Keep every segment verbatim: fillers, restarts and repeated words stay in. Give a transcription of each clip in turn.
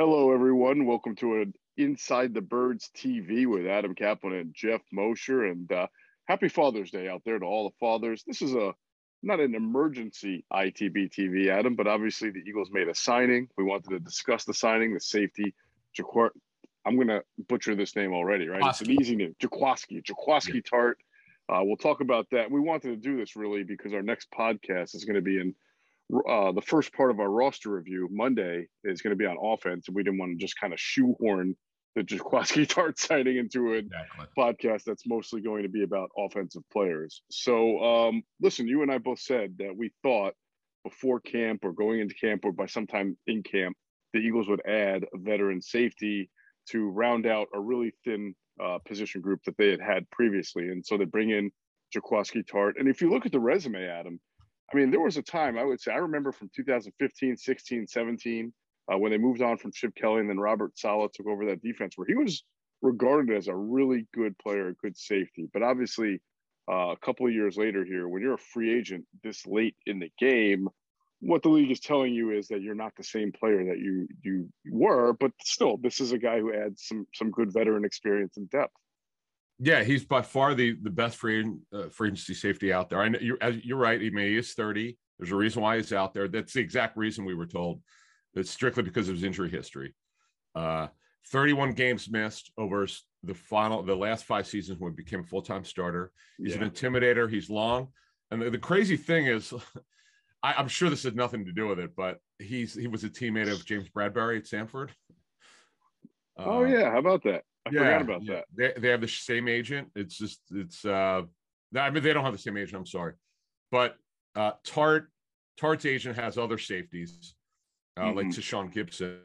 Hello, everyone. Welcome to an Inside the Birds T V with Adam Kaplan and Jeff Mosher. And uh, happy Father's Day out there to all the fathers. This is a not an emergency I T B T V, Adam, but obviously the Eagles made a signing. We wanted to discuss the signing, the safety. Jaquar, I'm going to butcher this name already, right? It's an easy name. Jaquiski, Jaquiski yeah. Tartt. Uh, we'll talk about that. We wanted to do this really because our next podcast is going to be in Uh, the first part of our roster review Monday is going to be on offense, and we didn't want to just kind of shoehorn the Jaquiski Tartt signing into a exactly. podcast that's mostly going to be about offensive players. So, um, listen, you and I both said that we thought before camp or going into camp or by sometime in camp, the Eagles would add a veteran safety to round out a really thin uh, position group that they had had previously. And so they bring in Jaquiski Tartt. And if you look at the resume, Adam, I mean, there was a time, I would say, I remember from two thousand fifteen, sixteen, seventeen, uh, when they moved on from Chip Kelly and then Robert Saleh took over that defense, where he was regarded as a really good player, a good safety. But obviously, uh, a couple of years later here, when you're a free agent this late in the game, what the league is telling you is that you're not the same player that you you were. But still, this is a guy who adds some some good veteran experience and depth. Yeah, he's by far the, the best free, uh, free agency safety out there. I know you're, you're right. I mean, he is thirty. There's a reason why he's out there. That's the exact reason we were told. It's strictly because of his injury history. Uh, thirty-one games missed over the final, the last five seasons when he became a full-time starter. He's yeah. an intimidator. He's long. And the, the crazy thing is, I, I'm sure this had nothing to do with it, but he's he was a teammate of James Bradbury at Stanford. Uh, oh, yeah. How about that? I yeah, forgot about yeah. that. They they have the same agent. It's just it's uh I mean they don't have the same agent, I'm sorry. But uh Tartt Tartt's agent has other safeties, uh mm-hmm. like Tashawn Gibson,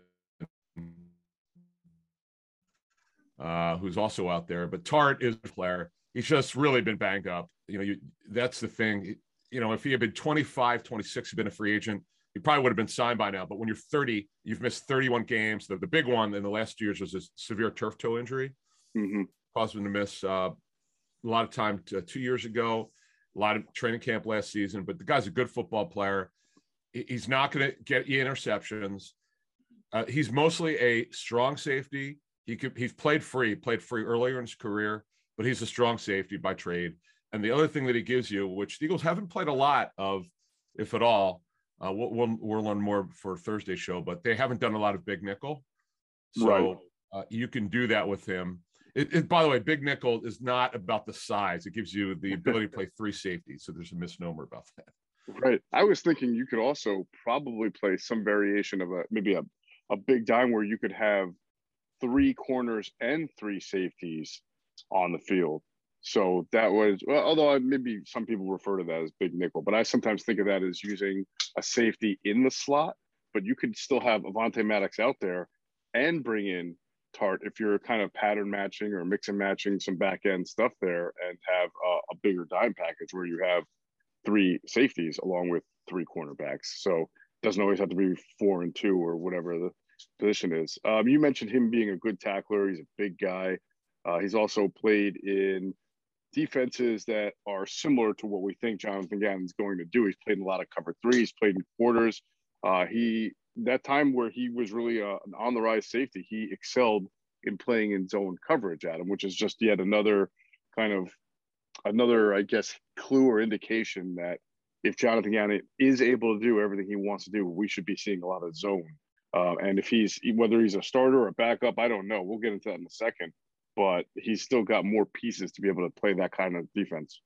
uh, who's also out there. But Tartt is a player. He's just really been banged up. You know, you that's the thing. You know, if he had been twenty-five, twenty-six, had been a free agent, he probably would have been signed by now. But when you're thirty, you've missed thirty-one games. The, the big one in the last two years was a severe turf toe injury. Mm-hmm. Caused him to miss uh, a lot of time to, two years ago, a lot of training camp last season. But the guy's a good football player. He, he's not going to get you interceptions. Uh, he's mostly a strong safety. He could, he's played free, played free earlier in his career, but he's a strong safety by trade. And the other thing that he gives you, which the Eagles haven't played a lot of, if at all, Uh, we'll, we'll, we'll learn more for Thursday's show, but they haven't done a lot of big nickel. So right. uh, you can do that with him. It, it, by the way, big nickel is not about the size. It gives you the ability to play three safeties. So there's a misnomer about that. Right. I was thinking you could also probably play some variation of a, maybe a, a big dime where you could have three corners and three safeties on the field. So that was, well, although maybe some people refer to that as big nickel, but I sometimes think of that as using a safety in the slot, but you could still have Avonte Maddox out there and bring in Tartt if you're kind of pattern matching or mix and matching some back end stuff there and have a, a bigger dime package where you have three safeties along with three cornerbacks. So it doesn't always have to be four and two or whatever the position is. Um, you mentioned him being a good tackler. He's a big guy. Uh, he's also played in defenses that are similar to what we think Jonathan Gannon's going to do. He's played in a lot of cover three. He's played in quarters. Uh, he that time where he was really a, an on the rise safety, he excelled in playing in zone coverage, Adam, which is just yet another kind of another, I guess, clue or indication that if Jonathan Gannon is able to do everything he wants to do, we should be seeing a lot of zone. Uh, and if he's whether he's a starter or a backup, I don't know. We'll get into that in a second. But he's still got more pieces to be able to play that kind of defense.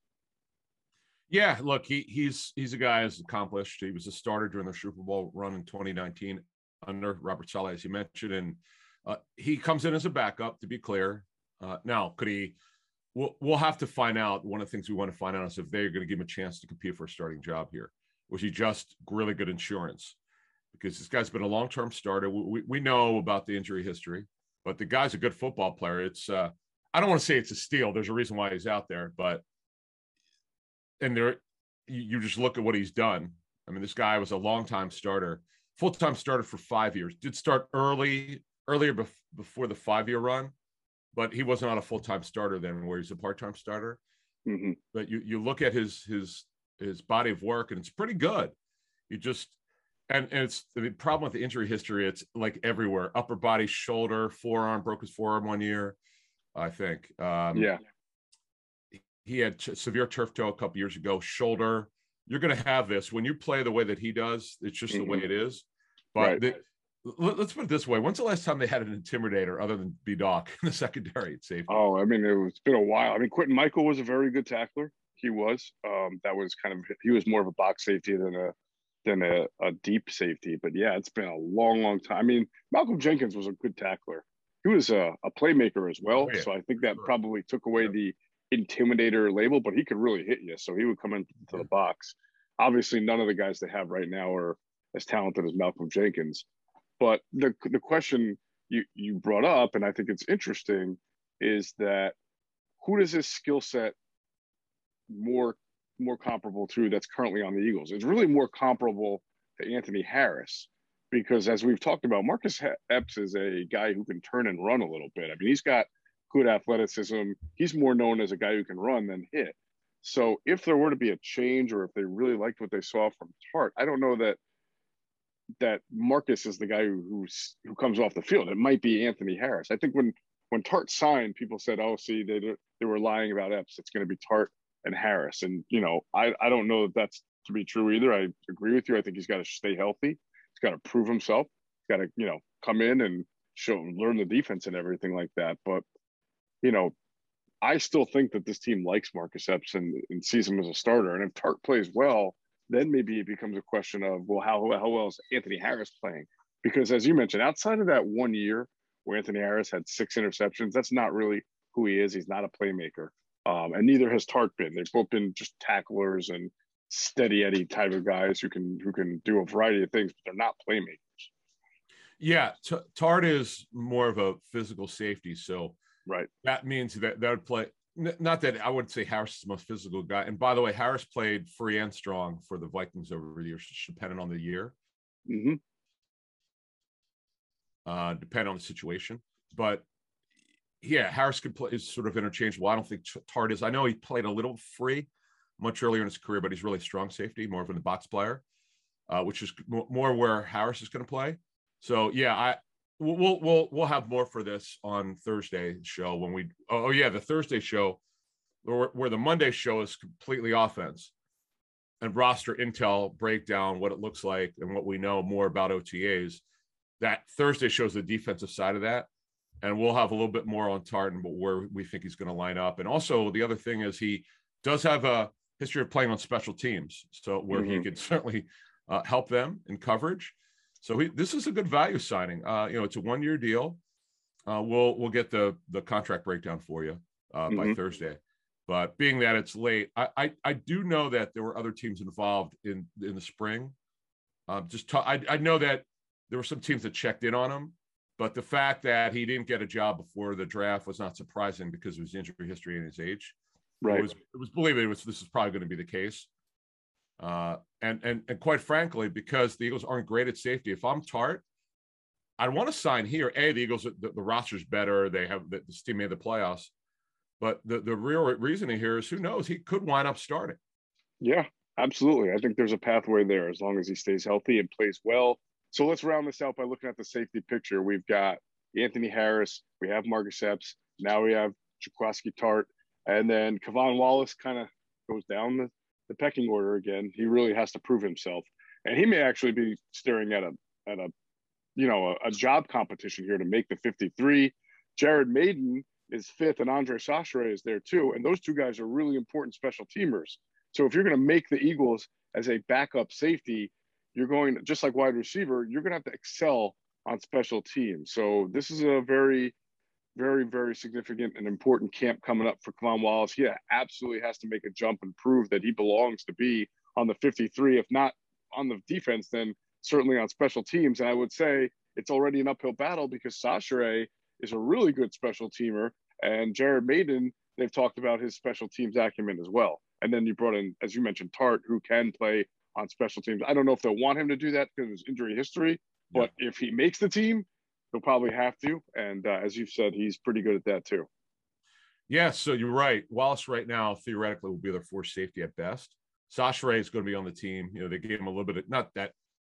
Yeah, look, he he's he's a guy who's accomplished. He was a starter during the Super Bowl run in twenty nineteen under Robert Saleh, as you mentioned, and uh, he comes in as a backup. To be clear, uh, now could he? We'll we'll have to find out. One of the things we want to find out is if they're going to give him a chance to compete for a starting job here. Was he just really good insurance? Because this guy's been a long-term starter. We we know about the injury history. But the guy's a good football player. It's uh, I don't want to say it's a steal. There's a reason why he's out there, but and there you, you just look at what he's done. I mean, this guy was a long-time starter, full-time starter for five years. Did start early, earlier bef- before the five-year run, but he was not a full-time starter then, where he's a part-time starter. Mm-hmm. But you you look at his his his body of work, and it's pretty good. You just And, and it's the problem with the injury history. It's like everywhere: upper body, shoulder, forearm. Broke his forearm one year, I think. Um, Yeah. He had t- severe turf toe a couple years ago. Shoulder. You're going to have this when you play the way that he does. It's just mm-hmm. the way it is. But right. the, let, let's put it this way: when's the last time they had an intimidator other than B. Doc in the secondary at safety? Oh, I mean, it was, it's been a while. I mean, Quentin Michael was a very good tackler. He was. Um, that was kind of he was more of a box safety than a than a, a deep safety. But yeah, it's been a long, long time. I mean, Malcolm Jenkins was a good tackler. He was a, a playmaker as well. Oh, yeah. So I think that sure. probably took away yeah. the intimidator label, but he could really hit you. So he would come into yeah. the box. Obviously, none of the guys they have right now are as talented as Malcolm Jenkins. But the the question you, you brought up, and I think it's interesting, is that who does this skill set more more comparable to that's currently on the Eagles? It's really more comparable to Anthony Harris, because as we've talked about, Marcus Epps is a guy who can turn and run a little bit. I mean, he's got good athleticism. He's more known as a guy who can run than hit. So if there were to be a change, or if they really liked what they saw from Tartt, I don't know that that Marcus is the guy who who's, who comes off the field. It might be Anthony Harris. I think when when Tartt signed, people said, "Oh, see, they they were lying about Epps. It's going to be Tartt and Harris." And you know, I I don't know that that's to be true either. I agree with you. I think he's got to stay healthy. He's got to prove himself. He's got to you know come in and show learn the defense and everything like that. But you know, I still think that this team likes Marcus Epps and, and sees him as a starter. And if Tartt plays well, then maybe it becomes a question of, well, how, how well is Anthony Harris playing? Because as you mentioned, outside of that one year where Anthony Harris had six interceptions, that's not really who he is. He's not a playmaker. Um, and neither has Tartt been. They've both been just tacklers and steady Eddie type of guys who can who can do a variety of things, but they're not playmakers. Yeah, T- Tartt is more of a physical safety. So right. that means that that would play. Not that I would say Harris is the most physical guy. And by the way, Harris played free and strong for the Vikings over the years, depending on the year. Mm-hmm. Uh, depending on the situation. But yeah, Harris could play, is sort of interchangeable. I don't think Tartt is. I know he played a little free much earlier in his career, but he's really strong safety, more of a box player, uh, which is more where Harris is going to play. So yeah, I we'll we'll we'll have more for this on Thursday show when we. Oh yeah, the Thursday show, where, where the Monday show is completely offense and roster intel breakdown, what it looks like, and what we know more about O T As. That Thursday shows the defensive side of that. And we'll have a little bit more on Tartt, but where we think he's going to line up. And also the other thing is he does have a history of playing on special teams, so where mm-hmm. he could certainly uh, help them in coverage. So he, this is a good value signing. Uh, you know, it's a one-year deal. Uh, we'll we'll get the the contract breakdown for you uh, mm-hmm. by Thursday. But being that it's late, I, I I do know that there were other teams involved in in the spring. Uh, just ta- I I know that there were some teams that checked in on him. But the fact that he didn't get a job before the draft was not surprising because of his injury history and his age. Right. It was, it was believed it was, this is probably going to be the case. Uh, and, and, and quite frankly, because the Eagles aren't great at safety, if I'm Tartt, I'd want to sign here. A, the Eagles, the, the roster's better. They have the, this team made the playoffs. But the, the real reasoning here is who knows? He could wind up starting. Yeah, absolutely. I think there's a pathway there as long as he stays healthy and plays well. So let's round this out by looking at the safety picture. We've got Anthony Harris. We have Marcus Epps. Now we have Jaquiski Tartt. And then K'Von Wallace kind of goes down the, the pecking order again. He really has to prove himself. And he may actually be staring at a, at a you know, a, a job competition here to make the fifty-three. Jared Maiden is fifth, and Andre Chachere is there too. And those two guys are really important special teamers. So if you're going to make the Eagles as a backup safety, you're going, just like wide receiver, you're going to have to excel on special teams. So this is a very, very, very significant and important camp coming up for K'Von Wallace. He absolutely has to make a jump and prove that he belongs to be on the fifty-three. If not on the defense, then certainly on special teams. And I would say it's already an uphill battle because Chachere is a really good special teamer. And Jared Maiden, they've talked about his special teams acumen as well. And then you brought in, as you mentioned, Tartt, who can play on special teams. I don't know if they'll want him to do that because of his injury history, but yeah. if he makes the team, he'll probably have to. And uh, as you've said, he's pretty good at that too. Yeah, so you're right. Wallace right now, theoretically, will be their fourth safety at best. Chachere is going to be on the team. You know, they gave him a little bit of, not that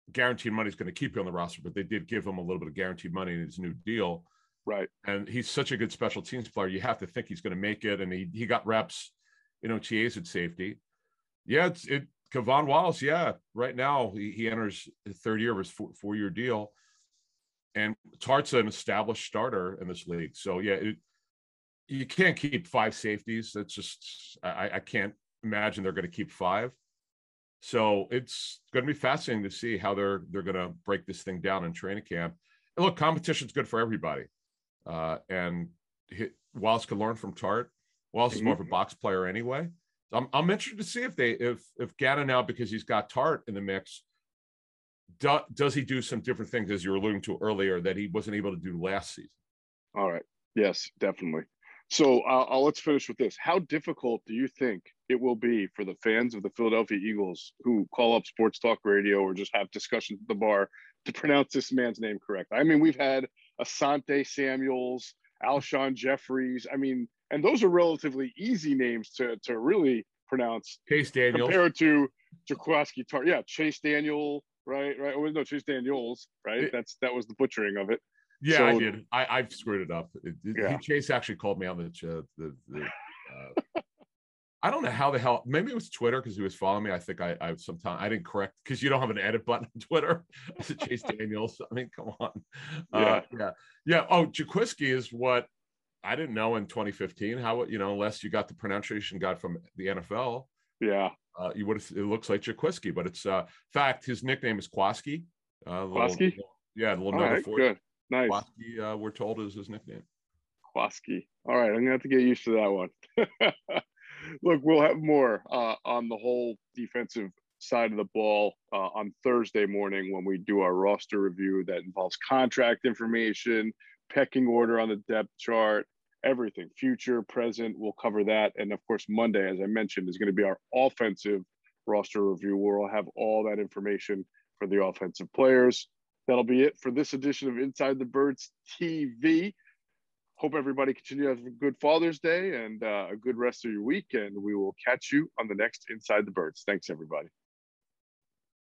guaranteed money is going to keep you on the roster, but they did give him a little bit of guaranteed money in his new deal. Right. And he's such a good special teams player. You have to think he's going to make it. And he, he got reps, you know, T As at safety. Yeah, it's it. Kevon Wallace, yeah, right now he, he enters the third year of his four, four-year deal. And Tartt's an established starter in this league. So, yeah, it, you can't keep five safeties. That's just I, I can't imagine they're going to keep five. So it's going to be fascinating to see how they're they're going to break this thing down in training camp. And look, competition's good for everybody. Uh, and he, Wallace can learn from Tartt. Wallace is more of a box player anyway. So I'm I'm interested to see if they if if Gannon now, because he's got Tartt in the mix, do, does he do some different things, as you were alluding to earlier, that he wasn't able to do last season? All right. Yes, definitely. So uh, I'll, let's finish with this. How difficult do you think it will be for the fans of the Philadelphia Eagles who call up sports talk radio or just have discussions at the bar to pronounce this man's name correct? I mean, we've had Asante Samuels, Alshon Jeffries. I mean, and those are relatively easy names to to really pronounce. Chase Daniels. Compared to Jaquiski Tartt. Yeah, Chase Daniel, right? Right. Oh, no, Chase Daniels, right? It, That's that was the butchering of it. Yeah, so, I did. I, I've screwed it up. It, it, yeah. he, Chase actually called me on the, uh, the, the uh, I don't know how the hell, maybe it was Twitter because he was following me. I think I, I sometime I didn't correct because you don't have an edit button on Twitter. I said Chase Daniels. I mean, come on. Yeah. Uh, yeah. Yeah. Oh, Jaquiski is what I didn't know in twenty fifteen. How, you know, unless you got the pronunciation guide from the N F L. Yeah. Uh, you would have, it looks like Jaquiski, but it's, uh, in fact, his nickname is Kwaski. Uh, Kwaski? Yeah. A little All number right, four. good. Nice. Kwaski, uh, we're told, is his nickname. Kwaski. All right, I'm gonna have to get used to that one. Look, we'll have more uh, on the whole defensive side of the ball uh, on Thursday morning when we do our roster review that involves contract information, pecking order on the depth chart, everything, future, present. We'll cover that, and of course, Monday, as I mentioned, is going to be our offensive roster review, where we'll have all that information for the offensive players. That'll be it for this edition of Inside the Birds T V. Hope everybody continues to have a good Father's Day and uh, a good rest of your week, and we will catch you on the next Inside the Birds. Thanks, everybody.